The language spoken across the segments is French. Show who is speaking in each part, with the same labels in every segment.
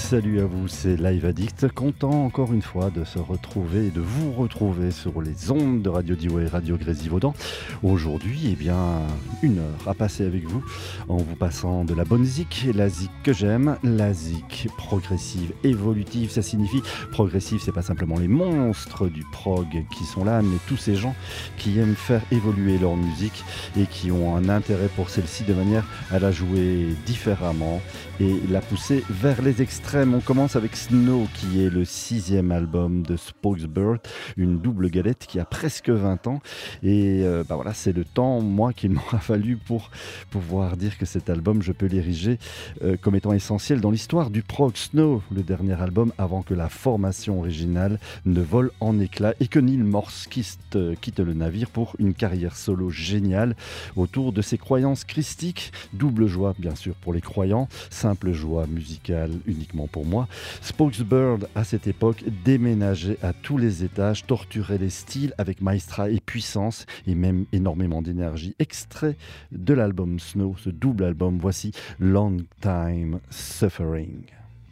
Speaker 1: Salut à vous, c'est Live Addict, content encore une fois de se retrouver et de vous retrouver sur les ondes de Radio Diwa et Radio Grésivaudan. Aujourd'hui, une heure à passer avec vous en vous passant de la bonne zik, la zik que j'aime, la zik progressive, évolutive. Ça signifie progressive, c'est pas simplement les monstres du prog qui sont là, mais tous ces gens qui aiment faire évoluer leur musique et qui ont un intérêt pour celle-ci de manière à la jouer différemment et la pousser vers les extrêmes. On commence avec Snow, qui est le 6e album de Spokesbird, une double galette qui a presque 20 ans. Et voilà, c'est le temps, moi, qu'il m'aura fallu pour pouvoir dire que cet album, je peux l'ériger comme étant essentiel dans l'histoire du prog. Snow, le dernier album avant que la formation originale ne vole en éclats et que Neil Morse quitte le navire pour une carrière solo géniale autour de ses croyances christiques. Double joie, bien sûr, pour les croyants, simple joie musicale uniquement pour moi. Spokesbird, à cette époque, déménageait à tous les étages, torturait les styles avec maestria et puissance et même énormément d'énergie. Extrait de l'album Snow, ce double album, voici Long Time Suffering.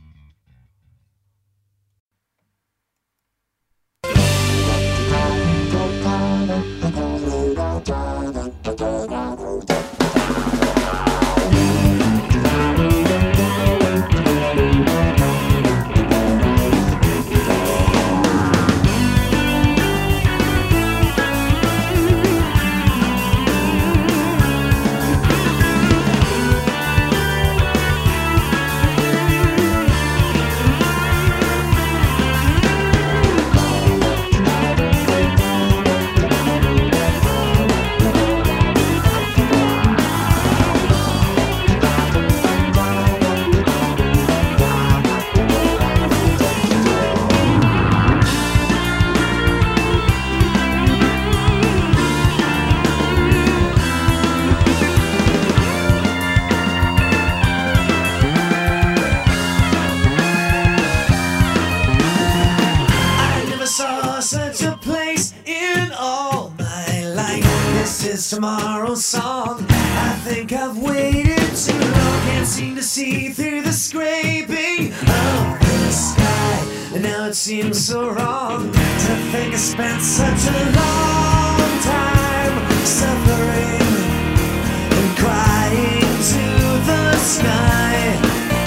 Speaker 2: Tomorrow's song. I think I've waited too long. Can't seem to see through the scraping of the sky. And now it seems so wrong to think I spent such a long time suffering and crying to the sky.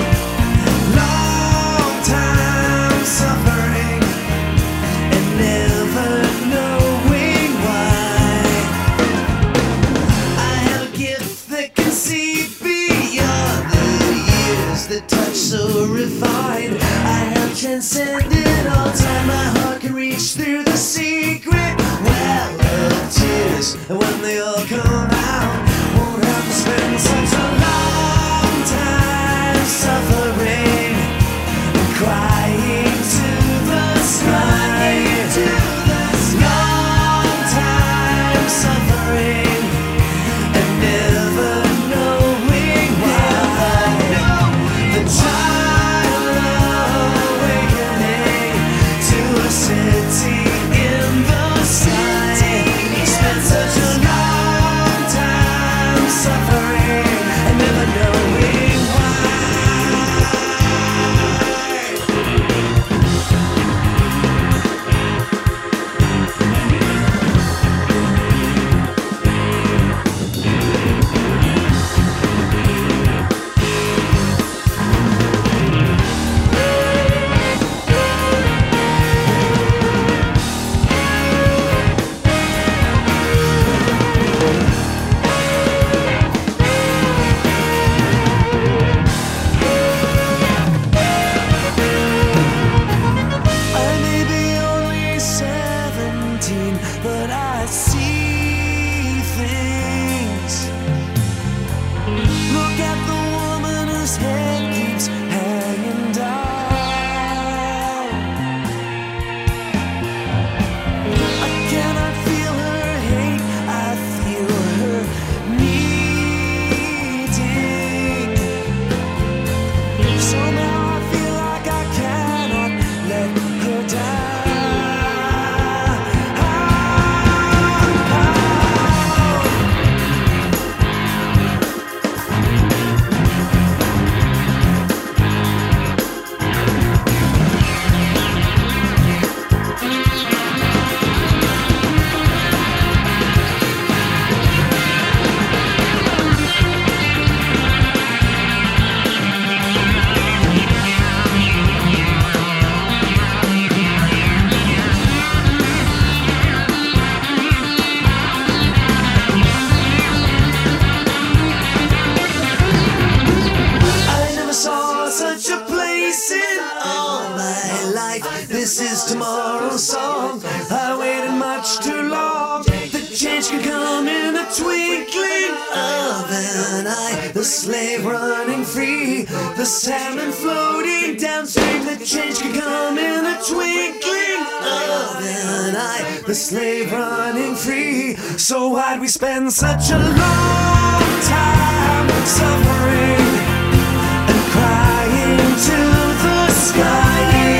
Speaker 2: Long time suffering and never knowing why. That touch so refined, I have transcended all time. My heart can reach through the secret well of tears, and when they all come out, won't have to spend such a long time suffering and crying to the sky. Long time suffering and never knowing why. The child awakening to a city in the sky. Spent such a long chasing all my life. This is tomorrow's song. I waited much too long. The change could come in a twinkling of an eye. The slave running free, the salmon floating downstream. The change could come in a twinkling of an eye. The slave running free. So why'd we spend such a long time suffering and crying to the sky?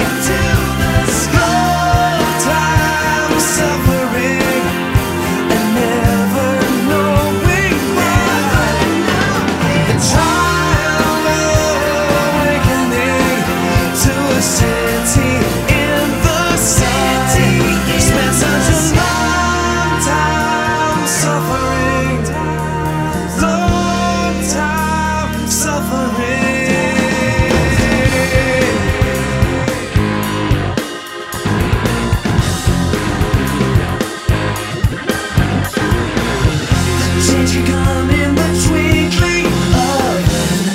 Speaker 2: Long time suffering and never knowing why. The child awakening to a city in the city. Spent such a long time suffering, long time suffering. Change can come in the twinkling of an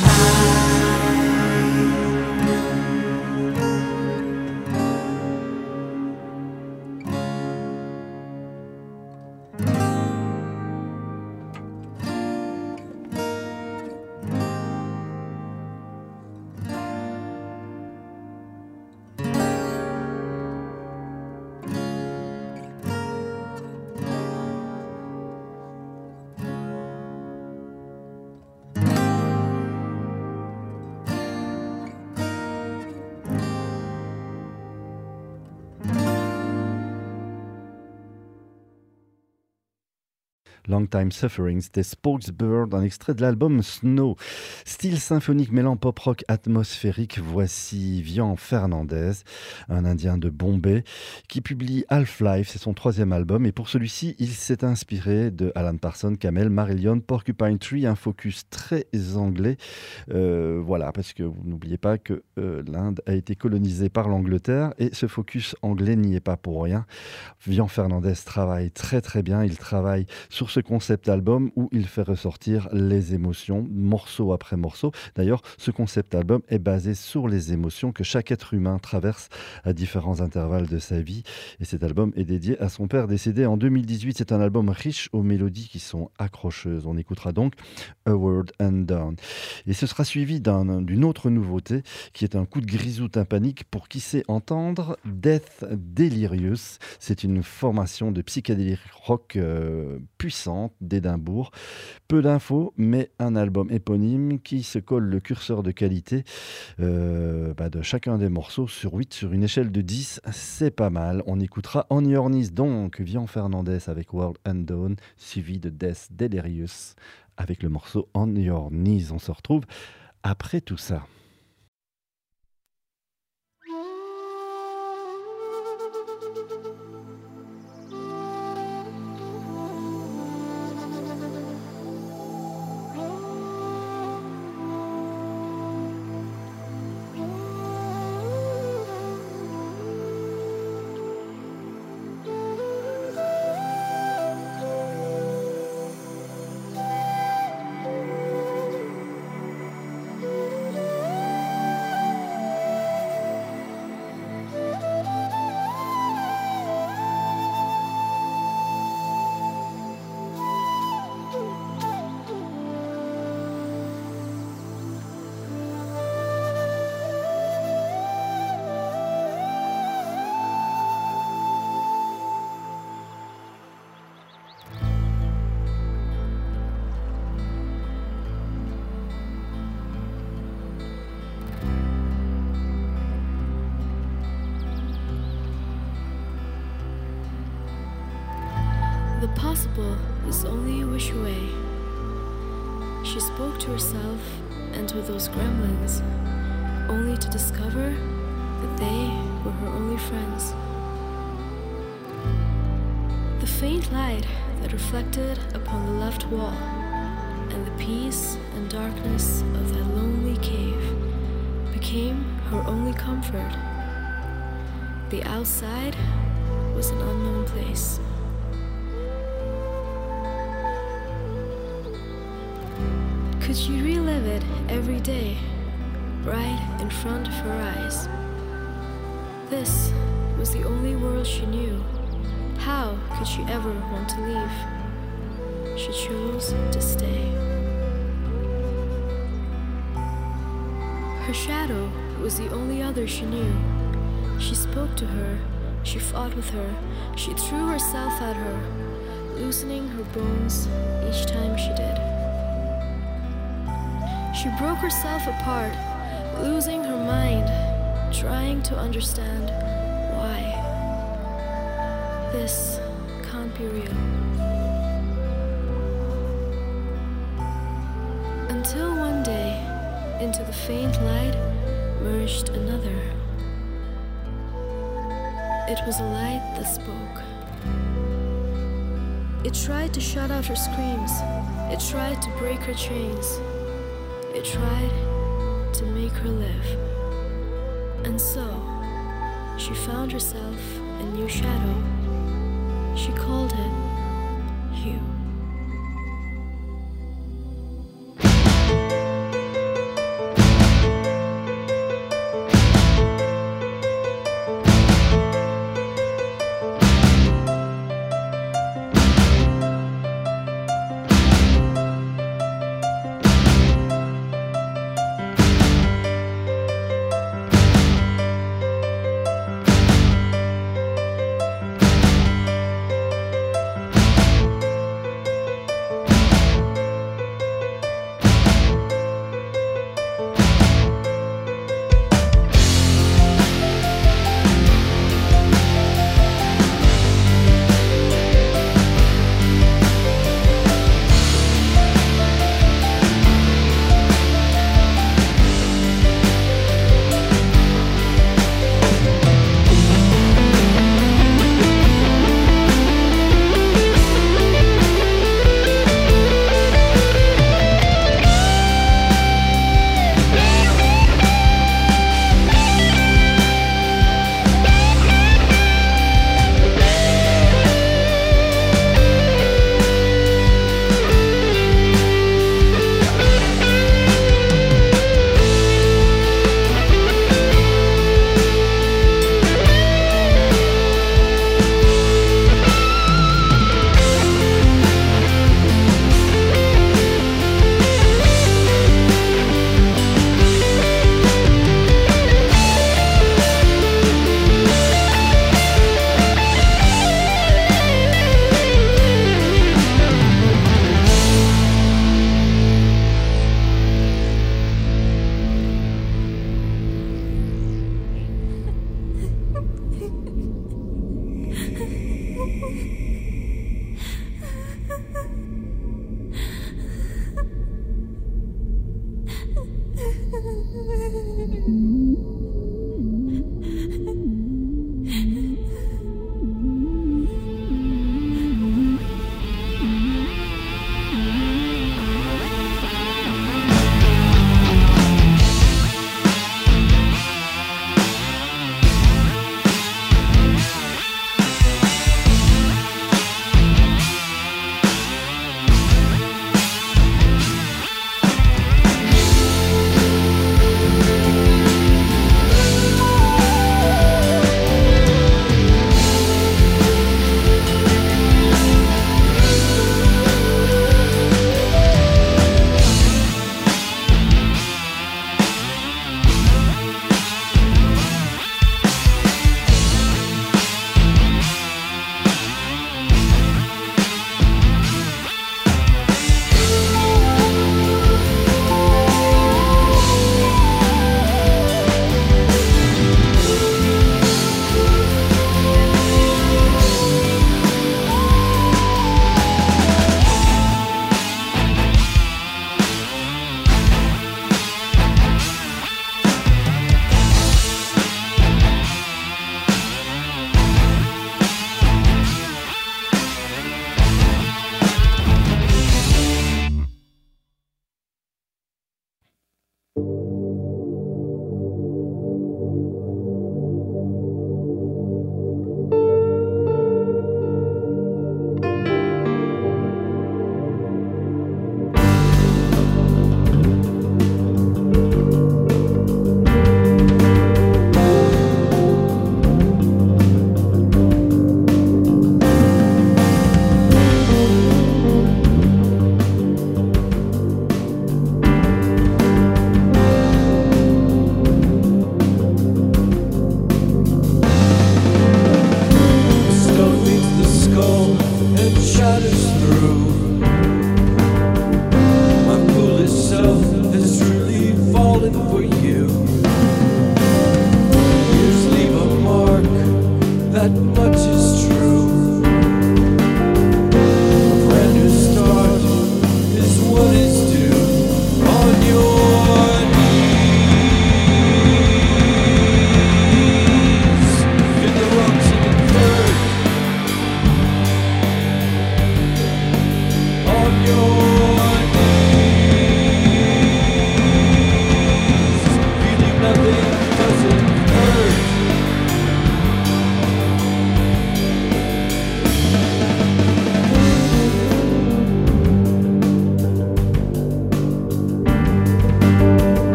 Speaker 1: Long Time Suffering, c'était Spokesbird, un extrait de l'album Snow. Style symphonique mêlant pop-rock atmosphérique, voici Vian Fernandez, un Indien de Bombay, qui publie Half-Life, c'est son 3e album, et pour celui-ci, il s'est inspiré de Alan Parsons, Camel, Marillion, Porcupine Tree, un focus très anglais. Voilà, parce que vous n'oubliez pas que l'Inde a été colonisée par l'Angleterre, et ce focus anglais n'y est pas pour rien. Vian Fernandez travaille très très bien, il travaille sur ce concept album où il fait ressortir les émotions, morceau après morceau. D'ailleurs, ce concept album est basé sur les émotions que chaque être humain traverse à différents intervalles de sa vie. Et cet album est dédié à son père décédé en 2018. C'est un album riche aux mélodies qui sont accrocheuses. On écoutera donc A Word and Down. Et ce sera suivi d'une autre nouveauté qui est un coup de grisou tympanique pour qui sait entendre, Death Delirious. C'est une formation de psychédélique rock puissante d'Édimbourg. Peu d'infos, mais un album éponyme qui se colle le curseur de qualité de chacun des morceaux sur 8 sur une échelle de 10. C'est pas mal. On écoutera On Your Knees, donc Vian Fernandez avec World and Dawn, suivi de Death Delirious avec le morceau On Your Knees. On se retrouve après tout ça.
Speaker 3: The possible is only a wish away. She spoke to herself and to those gremlins, only to discover that they were her only friends. The faint light that reflected upon the left wall, and the peace and darkness of that lonely cave became her only comfort. The outside was an unknown place. Could she relive it every day, right in front of her eyes. This was the only world she knew. How could she ever want to leave? She chose to stay. Her shadow was the only other she knew. She spoke to her, she fought with her, she threw herself at her, loosening her bones each time she did. She broke herself apart, losing her mind, trying to understand why. This can't be real. Until one day, into the faint light merged another. It was a light that spoke. It tried to shut out her screams. It tried to break her chains. It tried to make her live. And so, she found herself a new shadow. She called it Hugh.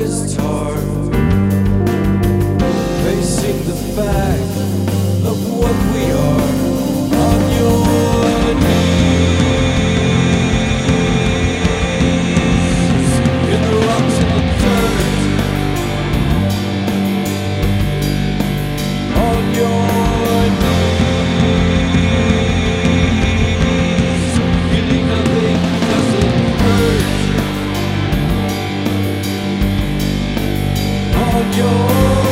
Speaker 2: darkest heart, facing the fact of what we are on your knees, in the rocks and the dirt, on your knees, feeling nothing doesn't hurt, on your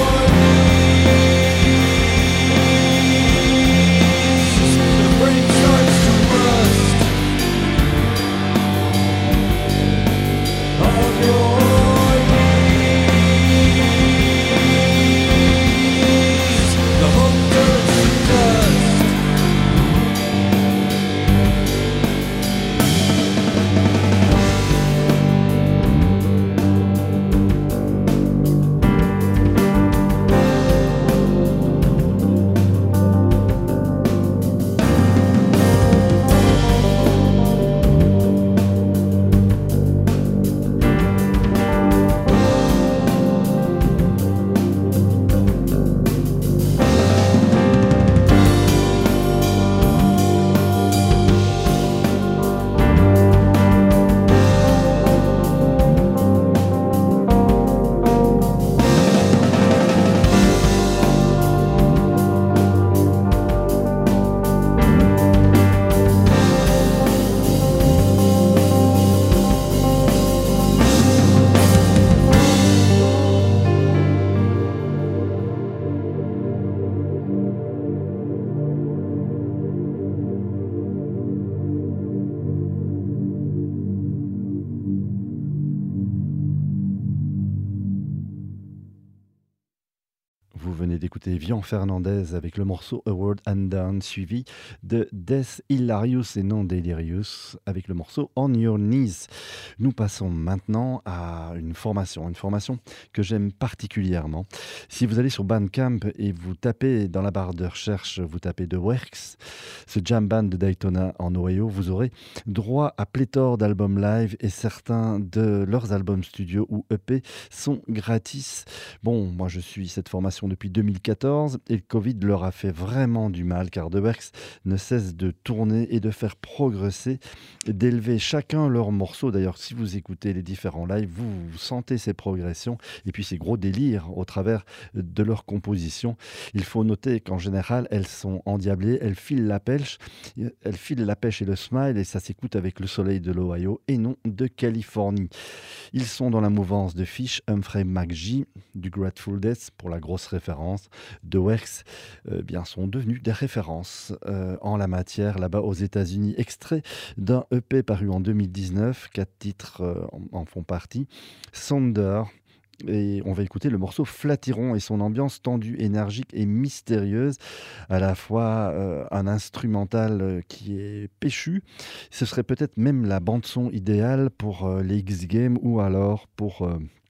Speaker 1: Vous venez d'écouter Vian Fernandez avec le morceau A Word Undone, suivi de Death Hilarious et non Delirious avec le morceau On Your Knees. Nous passons maintenant à une formation que j'aime particulièrement. Si vous allez sur Bandcamp et vous tapez dans la barre de recherche, vous tapez The Works, ce jam band de Daytona en Ohio, vous aurez droit à pléthore d'albums live et certains de leurs albums studio ou EP sont gratis. Bon, moi je suis cette formation depuis 2014 et le Covid leur a fait vraiment du mal car The Works ne cesse de tourner et de faire progresser, d'élever chacun leur morceau. D'ailleurs, si vous écoutez les différents lives, vous sentez ces progressions et puis ces gros délires au travers de leur composition. Il faut noter qu'en général, elles sont endiablées, elles filent la pêche et le smile et ça s'écoute avec le soleil de l'Ohio et non de Californie. Ils sont dans la mouvance de Fish, Humphrey McGee, du Grateful Dead pour la grosse référence. The Works sont devenus des références en la matière là-bas aux États-Unis. Extrait d'un EP paru en 2019, 4 titres en font partie. Sonder. Et on va écouter le morceau Flatiron et son ambiance tendue, énergique et mystérieuse, à la fois un instrumental qui est péchu. Ce serait peut-être même la bande-son idéale pour les X-Games ou alors pour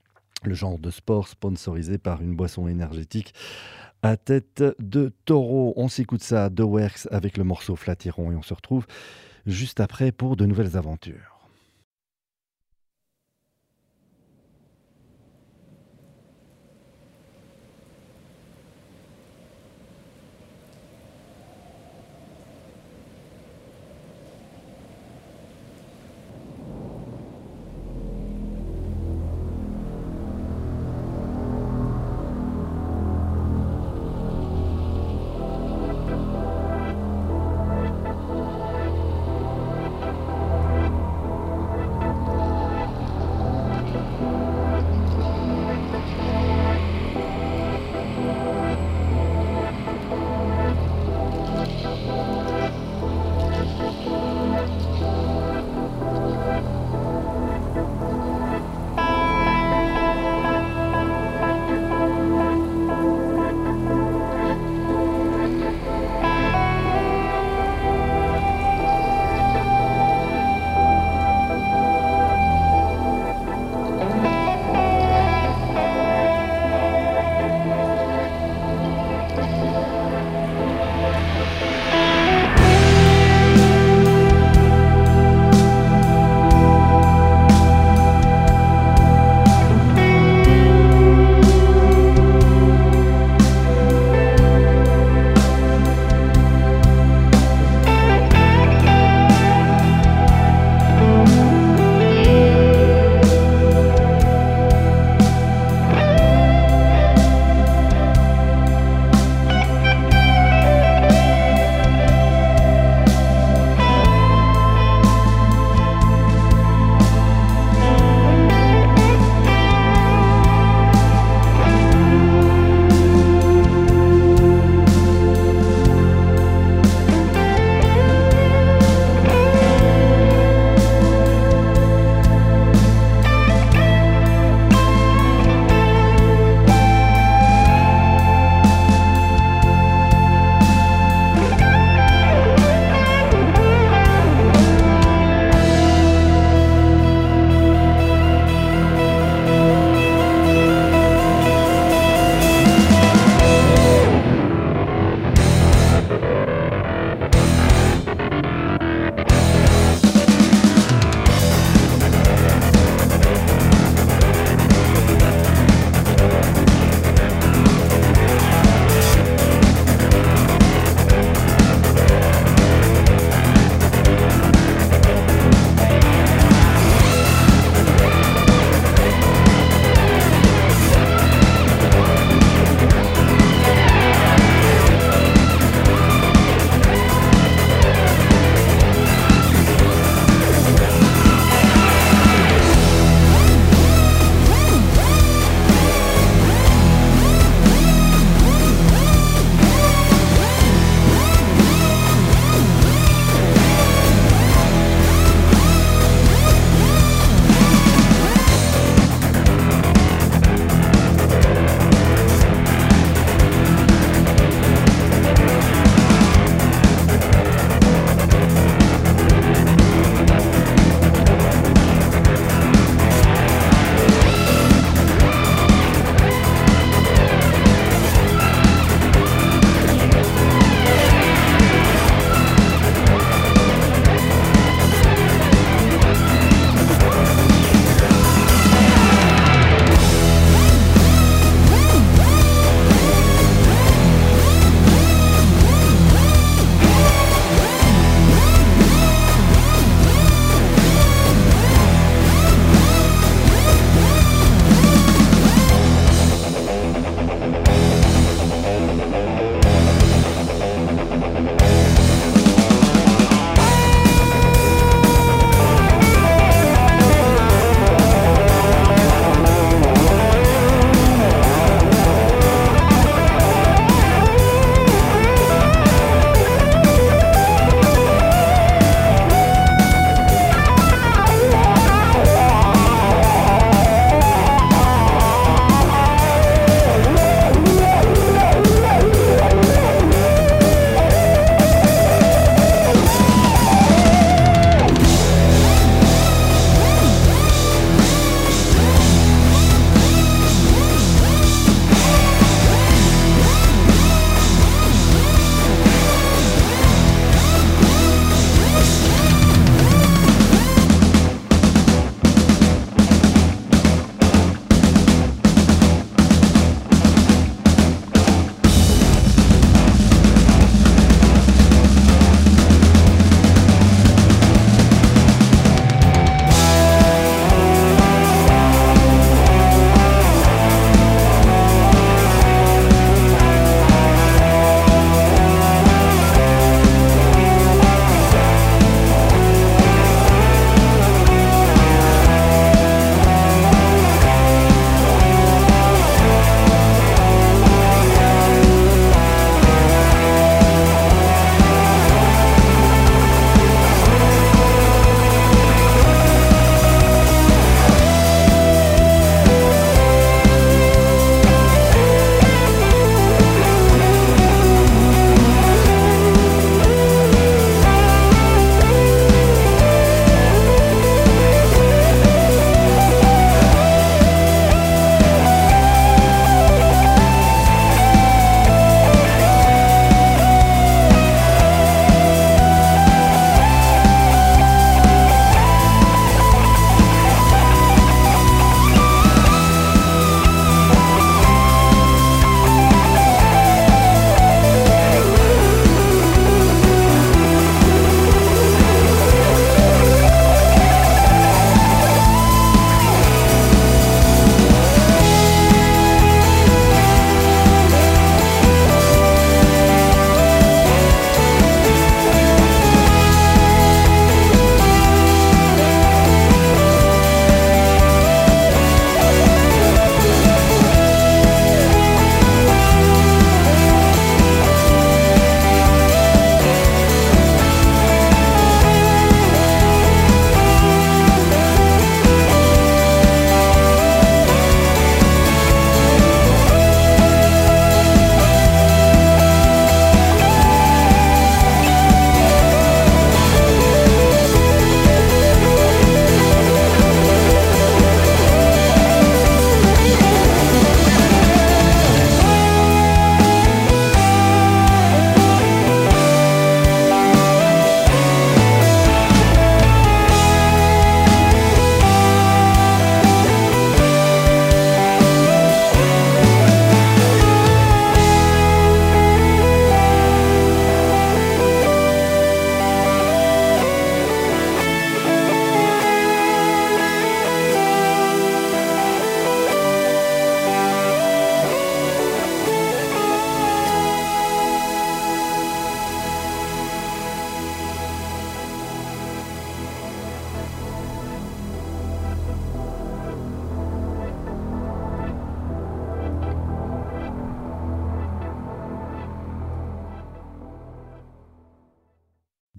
Speaker 1: le genre de sport sponsorisé par une boisson énergétique à tête de taureau. On s'écoute ça, The Works avec le morceau Flatiron et on se retrouve juste après pour de nouvelles aventures.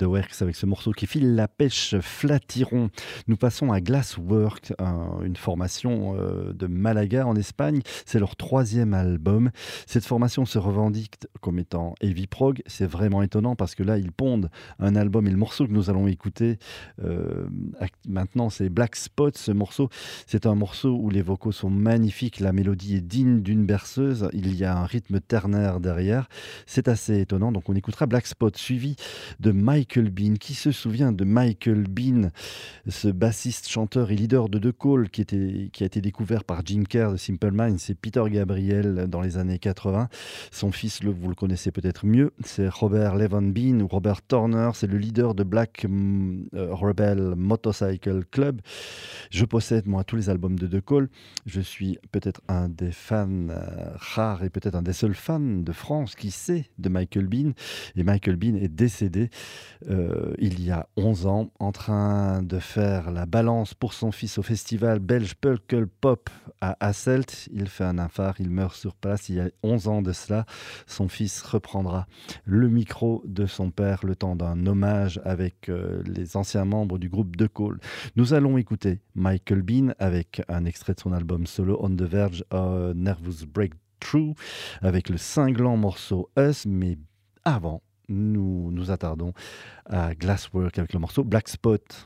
Speaker 1: Afterworks avec ce morceau qui file la pêche, Flatiron. Nous passons à Glasswork, une formation de Malaga en Espagne. C'est leur 3e album. Cette formation se revendique comme étant heavy prog. C'est vraiment étonnant parce que là, ils pondent un album et le morceau que nous allons écouter maintenant, c'est Black Spot. Ce morceau, c'est un morceau où les vocaux sont magnifiques, la mélodie est digne d'une berceuse, il y a un rythme ternaire derrière. C'est assez étonnant. Donc on écoutera Black Spot, suivi de Michael Bean. Qui se souvient de Michael Bean, ce bassiste, chanteur et leader de The Call qui a été découvert par Jim Kerr de Simple Minds, c'est Peter Gabriel dans les années 80. Son fils, vous le connaissez peut-être mieux, c'est Robert Levon Bean ou Robert Turner, c'est le leader de Black Rebel Motorcycle Club. Je possède moi tous les albums de The Call. Je suis peut-être un des fans rares et peut-être un des seuls fans de France qui sait de Michael Bean. Et Michael Bean est décédé il y a 11 ans en train de faire la balance pour son fils au festival belge Pukkelpop à Hasselt. Il fait un infarct, il meurt sur place. Il y a 11 ans de cela, son fils reprendra le micro de son père le temps d'un hommage avec les anciens membres du groupe The Call. Nous allons écouter Michael Bean avec un extrait de son album solo On the Verge, Nervous Breakthrough, avec le cinglant morceau Us, mais avant, nous nous attardons à Glasswork avec le morceau Black Spot.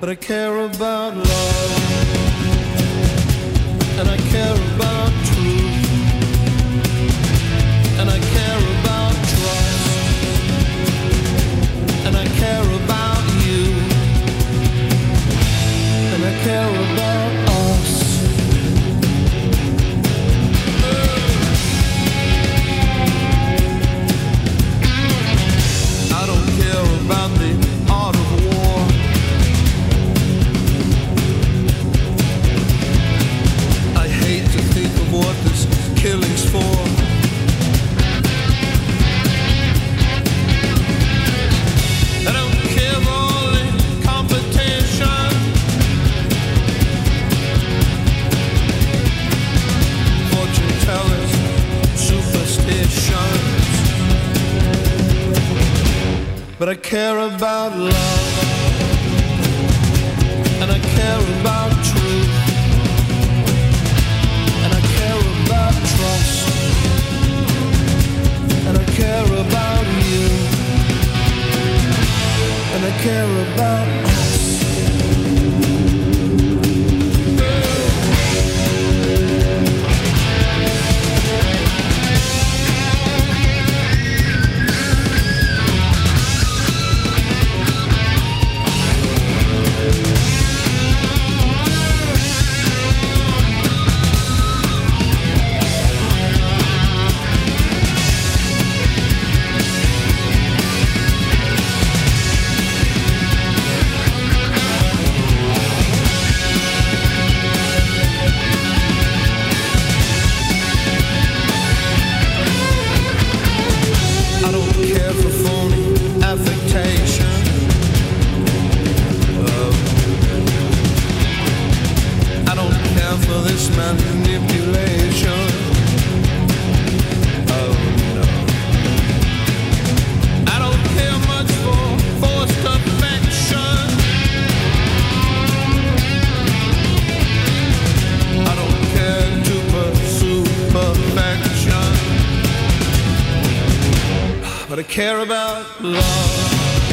Speaker 4: but I care about love, and I care about truth, and I care about trust, and I care about you, and I care about us. I don't care about the art of war. I hate to think of what this killing's for. I don't care for all the competition. Fortune tellers, superstitions. But I care about love, and I care about truth, and I care about trust, and I care about you, and I care about us. But I care about love,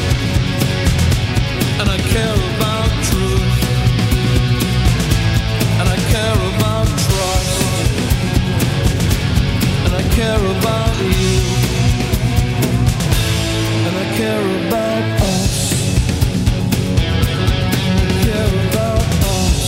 Speaker 4: and I care about truth, and I care about trust, and I care about you, and I care about us. I care about us.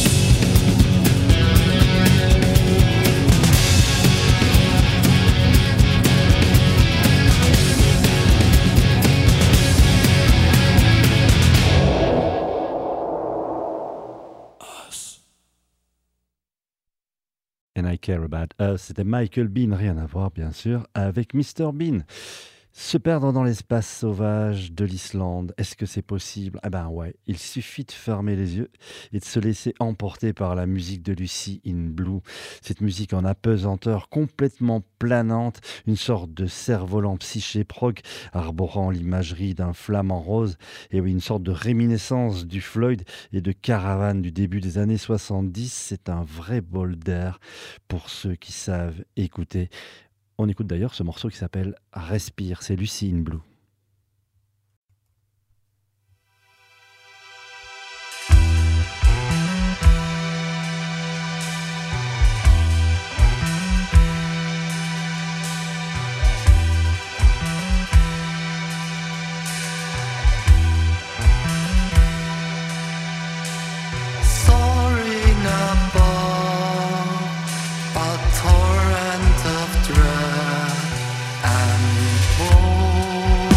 Speaker 1: And I Care About Us, c'était Michael Bean, rien à voir bien sûr avec Mr Bean. Se perdre dans l'espace sauvage de l'Islande, est-ce que c'est possible? Eh ben ouais, il suffit de fermer les yeux et de se laisser emporter par la musique de Lucy in Blue. Cette musique en apesanteur complètement planante, une sorte de cerf-volant psyché prog arborant l'imagerie d'un flamant rose. Et oui, une sorte de réminiscence du Floyd et de Caravan du début des années 70. C'est un vrai bol d'air pour ceux qui savent écouter. On écoute d'ailleurs ce morceau qui s'appelle Respire, c'est Lucy in Blue.
Speaker 5: Soaring above a torrent of dread and woe.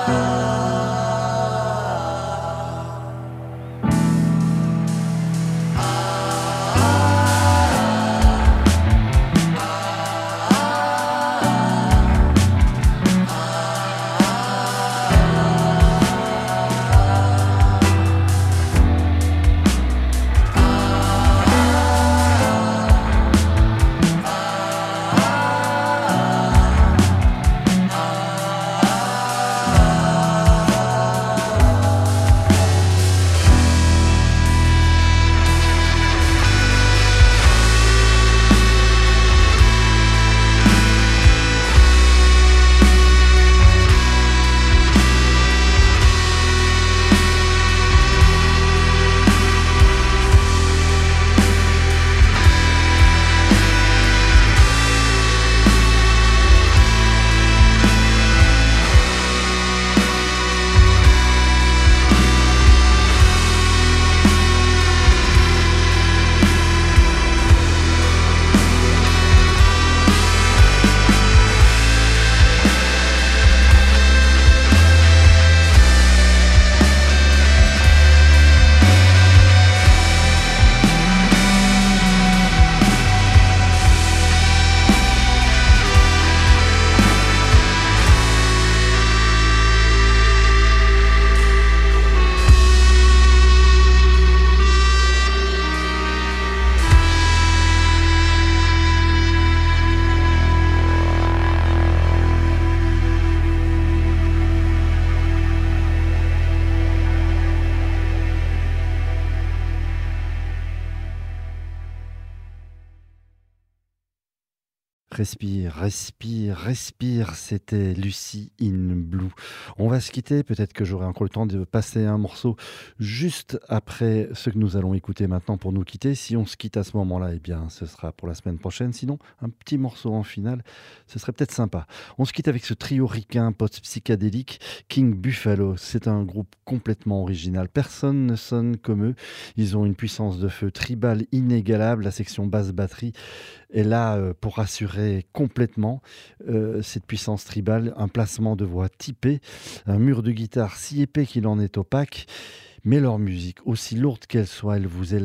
Speaker 1: Respire, respire, respire, c'était Lucy in Blue. On va se quitter, peut-être que j'aurai encore le temps de passer un morceau juste après ce que nous allons écouter maintenant pour nous quitter. Si on se quitte à ce moment-là, eh bien ce sera pour la semaine prochaine. Sinon, un petit morceau en finale, ce serait peut-être sympa. On se quitte avec ce trio ricain post-psychédélique, King Buffalo. C'est un groupe complètement original. Personne ne sonne comme eux. Ils ont une puissance de feu tribale inégalable. La section basse batterie est là pour assurer complètement cette puissance tribale, un placement de voix typé, un mur de guitare si épais qu'il en est opaque, mais leur musique, aussi lourde qu'elle soit, elle vous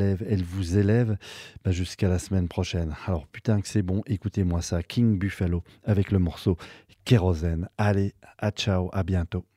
Speaker 1: élève jusqu'à la semaine prochaine. Alors putain que c'est bon, écoutez-moi ça, King Buffalo avec le morceau Kérosène. Allez, à ciao, à bientôt.